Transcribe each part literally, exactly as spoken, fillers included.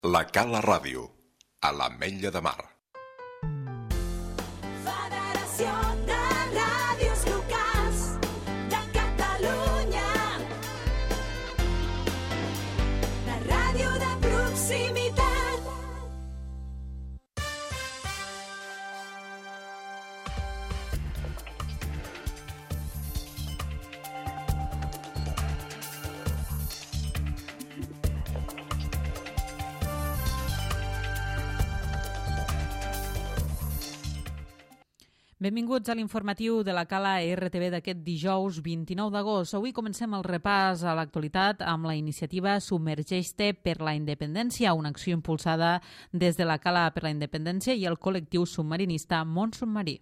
La Cala Ràdio, a l'Ametlla de Mar. Federació de Ràdios Locals de Catalunya. La ràdio de proximitat. Benvinguts a l'informatiu de la Cala R T V d'aquest dijous vint-i-nou d'agost. Avui comencem el repàs a l'actualitat amb la iniciativa Submergeix-te per la Independència, una acció impulsada des de la Cala per la Independència i el col·lectiu submarinista Mont Submarí.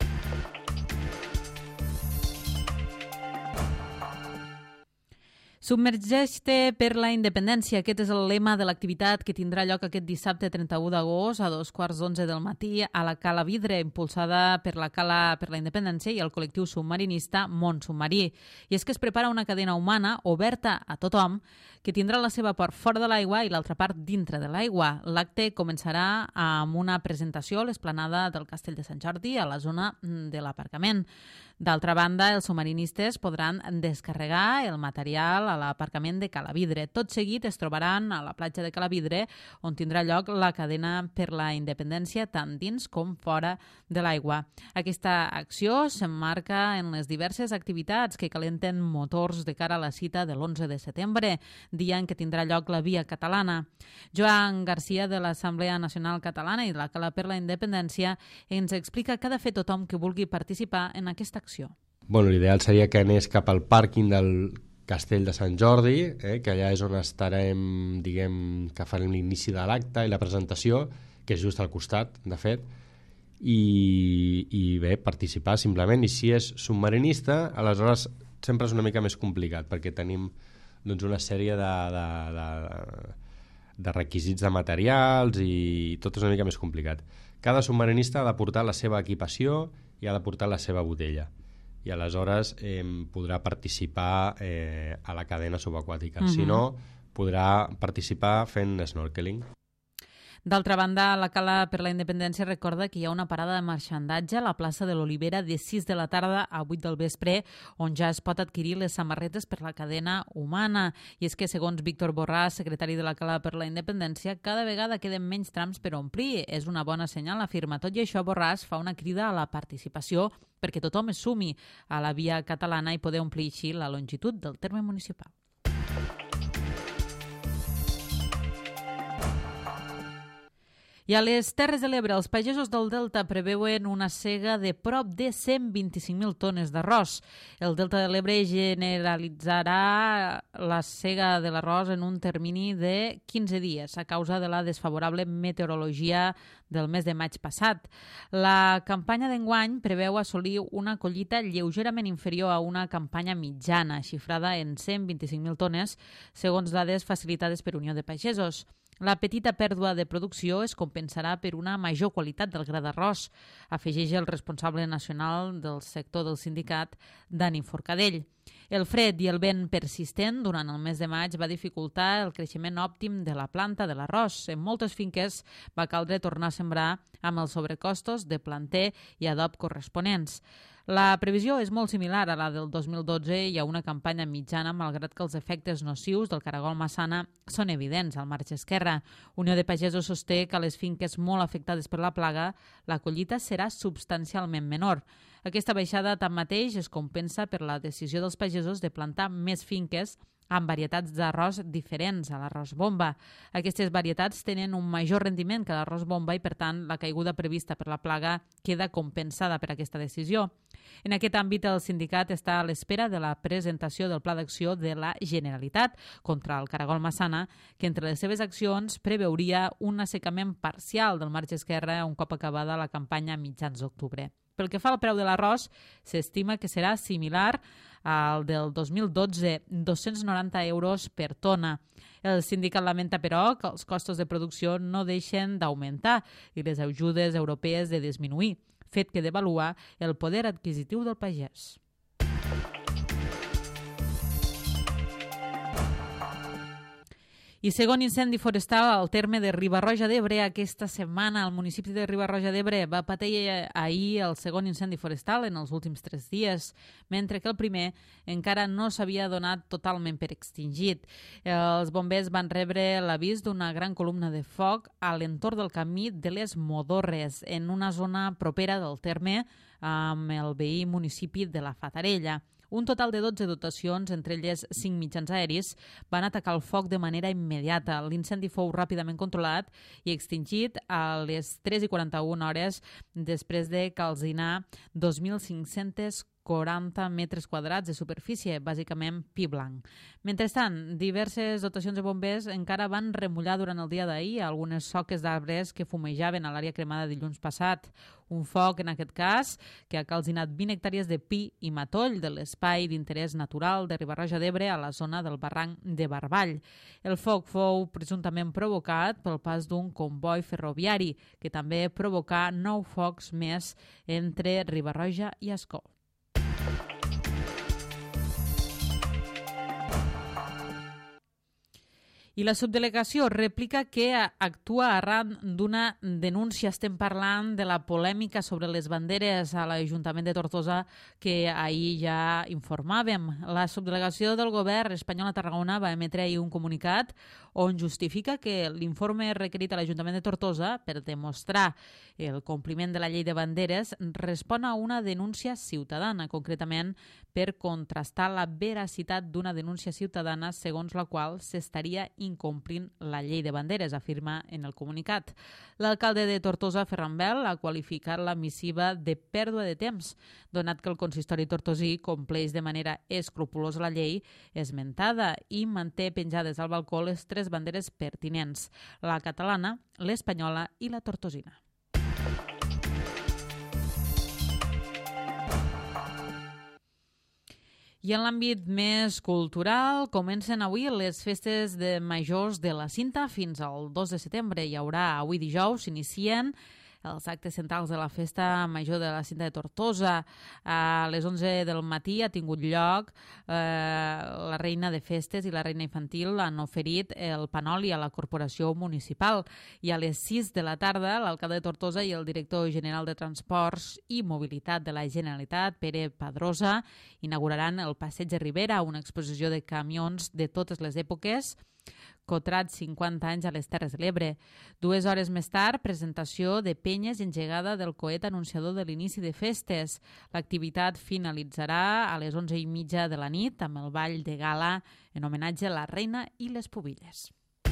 Submergeix-te per la independència. Aquest és el lema de l'activitat que tindrà lloc aquest dissabte trenta-u d'agost a dos quarts d'onze del matí a la Cala Vidre, impulsada per la Cala per la Independència i el col·lectiu submarinista Mont Submarí. I és que es prepara una cadena humana oberta a tothom que tindrà la seva part fora de l'aigua i l'altra part dintre de l'aigua. L'acte començarà amb una presentació a l'esplanada del Castell de Sant Jordi, a la zona de l'aparcament. D'altra banda, els submarinistes podran descarregar el material a l'aparcament de Cala Vidre. Tot seguit es trobaran a la platja de Cala Vidre, on tindrà lloc la cadena per la independència tant dins com fora de l'aigua. Aquesta acció s'emmarca en les diverses activitats que calenten motors de cara a la cita de l'onze de setembre, dia en què tindrà lloc la Via Catalana. Joan Garcia, de l'Assemblea Nacional Catalana i de la Cala per la Independència, ens explica què ha de fer tothom que vulgui participar en aquesta acció. Bueno, l'ideal seria que anés cap al pàrquing del Castell de Sant Jordi, eh, que allà és on estarem, diguem, que farem l'inici de l'acte i la presentació, que és just al costat, de fet, i, i bé, participar simplement. I si és submarinista, aleshores sempre és una mica més complicat, perquè tenim doncs, una sèrie de, de, de, de requisits de materials i tot és una mica més complicat. Cada submarinista ha de portar la seva equipació i ha de portar la seva botella. I aleshores eh, podrà participar eh, a la cadena subaquàtica. Mm-hmm. Si no, podrà participar fent snorkeling. D'altra banda, la Cala per la Independència recorda que hi ha una parada de marxandatge a la plaça de l'Olivera de sis de la tarda a vuit del vespre, on ja es pot adquirir les samarretes per la cadena humana. I és que, segons Víctor Borràs, secretari de la Cala per la Independència, cada vegada queden menys trams per omplir. És una bona senyal, afirma. Tot i això, Borràs fa una crida a la participació perquè tothom es sumi a la Via Catalana i poder omplir així la longitud del terme municipal. I a les Terres de l'Ebre, els pagesos del Delta preveuen una sega de prop de cent vint-i-cinc mil tones d'arròs. El Delta de l'Ebre generalitzarà la sega de l'arròs en un termini de quinze dies a causa de la desfavorable meteorologia del mes de maig passat. La campanya d'enguany preveu assolir una collita lleugerament inferior a una campanya mitjana, xifrada en cent vint-i-cinc mil tones, segons dades facilitades per Unió de Pagesos. La petita pèrdua de producció es compensarà per una major qualitat del gra d'arròs, afegeix el responsable nacional del sector del sindicat, Dani Forcadell. El fred i el vent persistent durant el mes de maig va dificultar el creixement òptim de la planta de l'arròs. En moltes finques va caldre tornar a sembrar amb els sobrecostos de planter i adob corresponents. La previsió és molt similar a la del dos mil dotze i a una campanya mitjana, malgrat que els efectes nocius del caragol massana són evidents al marge esquerre. Unió de Pagesos sosté que a les finques molt afectades per la plaga la collita serà substancialment menor. Aquesta baixada, tanmateix, es compensa per la decisió dels pagesos de plantar més finques amb varietats d'arròs diferents a l'arròs bomba. Aquestes varietats tenen un major rendiment que l'arròs bomba i, per tant, la caiguda prevista per la plaga queda compensada per aquesta decisió. En aquest àmbit, el sindicat està a l'espera de la presentació del Pla d'Acció de la Generalitat contra el caragol massana, que entre les seves accions preveuria un assecament parcial del marge esquerre un cop acabada la campanya a mitjans d'octubre. Pel que fa al preu de l'arròs, s'estima que serà similar al del dos mil dotze, dos-cents noranta euros per tona. El sindicat lamenta, però, que els costos de producció no deixen d'augmentar i les ajudes europees de disminuir, fet que devalua el poder adquisitiu del pagès. I segon incendi forestal al terme de Riba-roja d'Ebre. Aquesta setmana el municipi de Riba-roja d'Ebre va patir ahir el segon incendi forestal en els últims tres dies, mentre que el primer encara no s'havia donat totalment per extingit. Els bombers van rebre l'avís d'una gran columna de foc a l'entorn del camí de les Modorres, en una zona propera del terme amb el veí municipi de la Fatarella. Un total de dotze dotacions, entre elles cinc mitjans aeris, van atacar el foc de manera immediata. L'incendi fou ràpidament controlat i extingit a les tres i quaranta-una hores després de calcinar dos mil cinc-cents quaranta metres quadrats de superfície, bàsicament pi blanc. Mentrestant, diverses dotacions de bombers encara van remullar durant el dia d'ahir algunes soques d'arbres que fumejaven a l'àrea cremada dilluns passat. Un foc, en aquest cas, que ha calcinat vint hectàrees de pi i matoll de l'espai d'interès natural de Riba-roja d'Ebre a la zona del barranc de Barball. El foc fou presumptament provocat pel pas d'un comboi ferroviari, que també provocà nou focs més entre Riba-roja i Ascó. I la subdelegació replica que actua arran d'una denúncia. Estem parlant de la polèmica sobre les banderes a l'Ajuntament de Tortosa que ahir ja informàvem. La subdelegació del govern espanyol a Tarragona va emetre ahir un comunicat on justifica que l'informe requerit a l'Ajuntament de Tortosa per demostrar el compliment de la llei de banderes respon a una denúncia ciutadana, concretament per contrastar la veracitat d'una denúncia ciutadana segons la qual s'estaria incomplint la llei de banderes, afirma en el comunicat. L'alcalde de Tortosa, Ferran Bel, ha qualificat la missiva de pèrdua de temps, donat que el consistori tortosí compleix de manera escrupulosa la llei esmentada i manté penjades al balcó les tres banderes pertinents, la catalana, l'espanyola i la tortosina. I en l'àmbit més cultural, comencen avui les festes de majors de la Cinta fins al dos de setembre. Hi haurà avui dijous, s'inicien els actes centrals de la Festa Major de la Cinta de Tortosa. A les onze del matí ha tingut lloc eh, la reina de festes i la reina infantil han oferit el panoli a la corporació municipal. I a les sis de la tarda, l'alcalde de Tortosa i el director general de Transports i Mobilitat de la Generalitat, Pere Padrosa, inauguraran el Passeig de Ribera, una exposició de camions de totes les èpoques, Cotrat cinquanta anys a les Terres de l'Ebre. Dues hores més tard, presentació de penyes i engegada del coet anunciador de l'inici de festes. L'activitat finalitzarà a les onze i mitja de la nit amb el ball de gala en homenatge a la reina i les pubilles.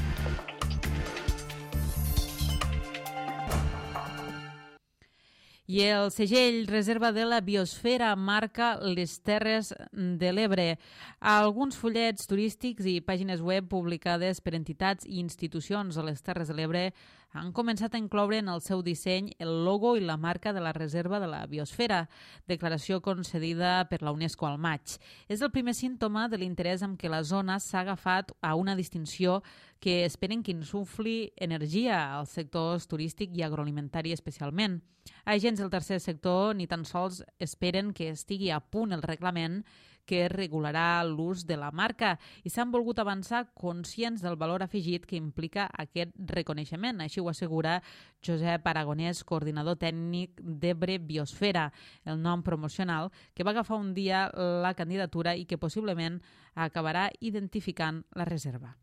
I el segell Reserva de la Biosfera marca les Terres de l'Ebre. Alguns fullets turístics i pàgines web publicades per entitats i institucions de les Terres de l'Ebre han començat a incloure en el seu disseny el logo i la marca de la Reserva de la Biosfera, declaració concedida per la UNESCO al maig. És el primer símptoma de l'interès amb què la zona s'ha agafat a una distinció que esperen que insufli energia als sectors turístic i agroalimentari especialment. Agents del tercer sector ni tan sols esperen que estigui a punt el reglament que regularà l'ús de la marca i s'han volgut avançar conscients del valor afegit que implica aquest reconeixement. Així ho assegura Josep Aragonès, coordinador tècnic d'Ebre Biosfera, el nom promocional que va agafar un dia la candidatura i que possiblement acabarà identificant la reserva.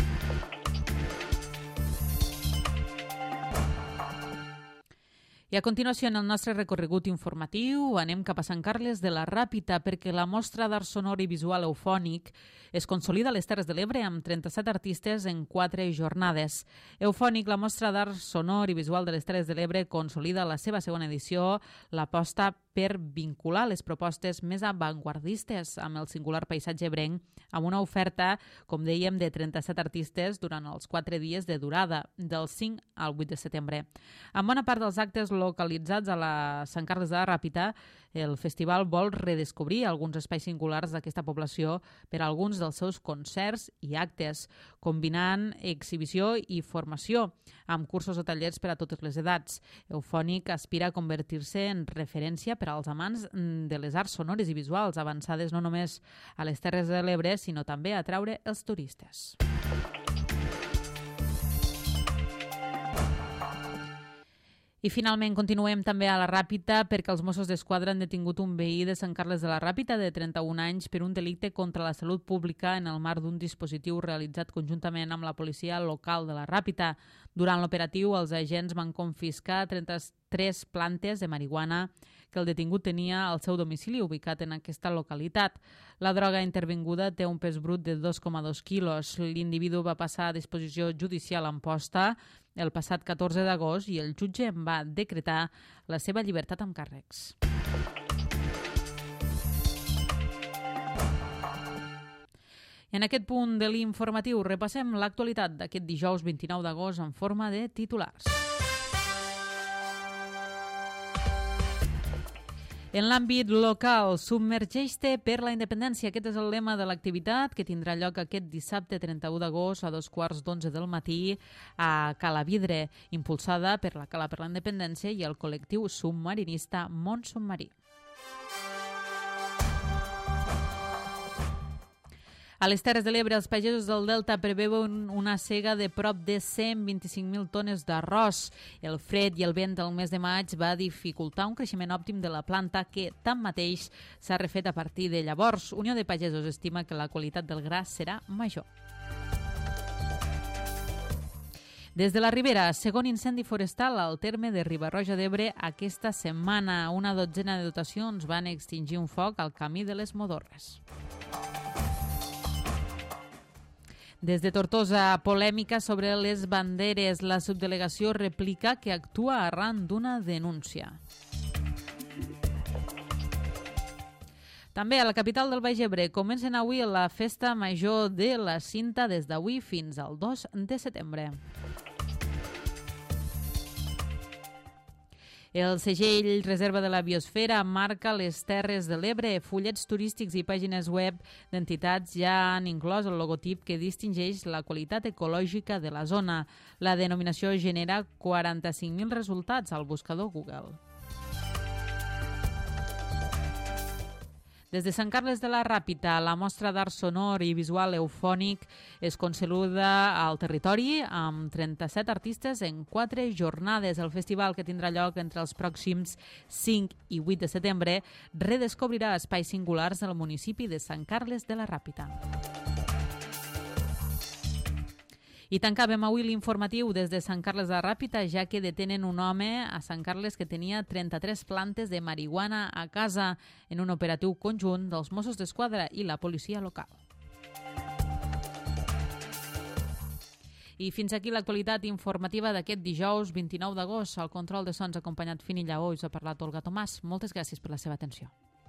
I a continuació, en el nostre recorregut informatiu, anem cap a Sant Carles de la Ràpita perquè la mostra d'art sonor i visual eufònic es consolida a les Terres de l'Ebre amb trenta-set artistes en quatre jornades. Eufònic, la mostra d'art sonor i visual de les Terres de l'Ebre, consolida la seva segona edició, l'aposta per vincular les propostes més avantguardistes amb el singular paisatge ebrenc, amb una oferta, com dèiem, de trenta-set artistes durant els quatre dies de durada, del cinc al vuit de setembre. En bona part dels actes localitzats a la Sant Carles de la Ràpita, el festival vol redescobrir alguns espais singulars d'aquesta població per a alguns dels seus concerts i actes, combinant exhibició i formació, amb cursos o tallers per a totes les edats. Eufònic aspira a convertir-se en referència per als amants de les arts sonores i visuals avançades no només a les Terres de l'Ebre, sinó també a atraure els turistes. I finalment continuem també a la Ràpita perquè els Mossos d'Esquadra han detingut un veí de Sant Carles de la Ràpita de trenta-un anys per un delicte contra la salut pública en el marc d'un dispositiu realitzat conjuntament amb la policia local de la Ràpita. Durant l'operatiu, els agents van confiscar trenta-tres plantes de marihuana que el detingut tenia al seu domicili ubicat en aquesta localitat. La droga intervinguda té un pes brut de dos coma dos quilos. L'individu va passar a disposició judicial en posta el passat catorze d'agost i el jutge en va decretar la seva llibertat amb càrrecs. En aquest punt de l'informatiu repassem l'actualitat d'aquest dijous vint-i-nou d'agost en forma de titulars. En l'àmbit local, submergeix-te per la independència. Aquest és el lema de l'activitat que tindrà lloc aquest dissabte trenta-u d'agost a dos quarts d'onze del matí a Calavidre, impulsada per la Cala per la Independència i el col·lectiu submarinista Mont Submarí. A les Terres de l'Ebre, els pagesos del Delta preveuen una sega de prop de cent vint-i-cinc mil tones d'arròs. El fred i el vent del mes de maig va dificultar un creixement òptim de la planta que, tanmateix, s'ha refet a partir de llavors. Unió de Pagesos estima que la qualitat del gra serà major. Des de la Ribera, segon incendi forestal al terme de Riba-roja d'Ebre aquesta setmana. Una dotzena de dotacions van extingir un foc al camí de les Modorres. Des de Tortosa, polèmica sobre les banderes. La subdelegació replica que actua arran d'una denúncia. També a la capital del Baix Ebre comencen avui la festa major de la Cinta des d'avui fins al dos de setembre. El segell Reserva de la Biosfera marca les Terres de l'Ebre. Fullets turístics i pàgines web d'entitats ja han inclòs el logotip que distingeix la qualitat ecològica de la zona. La denominació genera quaranta-cinc mil resultats al buscador Google. Des de Sant Carles de la Ràpita, la mostra d'art sonor i visual eufònic es concebuda al territori amb trenta-set artistes en quatre jornades. El festival, que tindrà lloc entre els pròxims cinc i vuit de setembre, redescobrirà espais singulars del municipi de Sant Carles de la Ràpita. I tancàvem avui l'informatiu des de Sant Carles de la Ràpita, ja que detenen un home a Sant Carles que tenia trenta-tres plantes de marihuana a casa en un operatiu conjunt dels Mossos d'Esquadra i la policia local. I fins aquí l'actualitat informativa d'aquest dijous vint-i-nou d'agost. Al control de sons acompanyat Fini Lleó i us ha parlat Olga Tomàs. Moltes gràcies per la seva atenció.